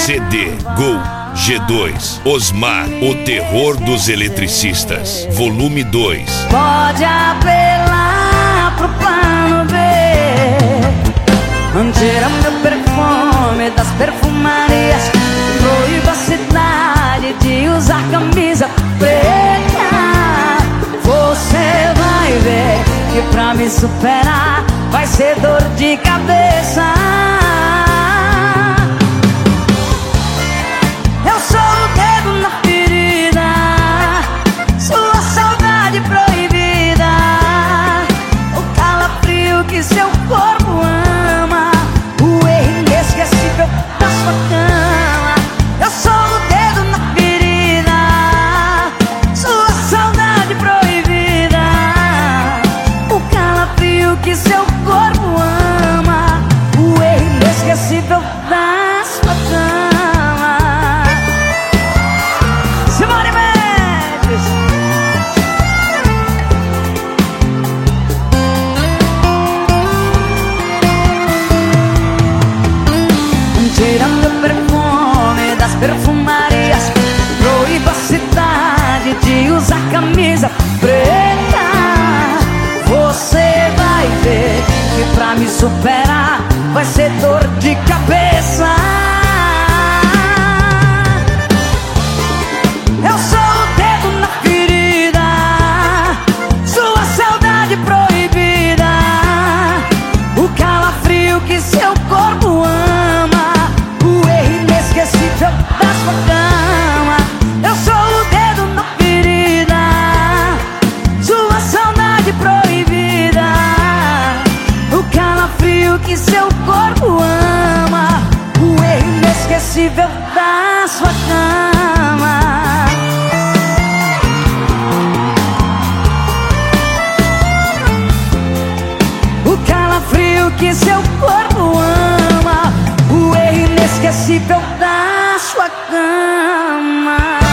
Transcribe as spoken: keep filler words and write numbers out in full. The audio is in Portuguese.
C D Gol G dois, Osmar, o terror dos eletricistas, volume dois. Pode apelar pro plano B, tira meu perfume das perfumarias, proíba a cidade de usar camisa preta. Você vai ver que pra me superar vai ser dor de cabeça. Eu sou o dedo na ferida, sua saudade proibida, o calafrio que seu corpo ama, o erro inesquecível da sua cama. Eu sou o dedo na ferida, sua saudade proibida, o calafrio que seu corpo ama, o erro inesquecível da sua cama. Simone Mendes. Tirando o perfume das perfumarias, proíba a cidade de usar camisa preta. Você vai ver que pra me superar vai ser dor de cabeça. Eu sou o dedo na ferida, sua saudade proibida, o calafrio que seu corpo ama, o erro inesquecível da sua cama. Eu sou o dedo na ferida, sua saudade proibida, o calafrio que seu corpo ama, o erro inesquecível da sua cama. O calafrio que seu corpo ama, o erro inesquecível da sua cama.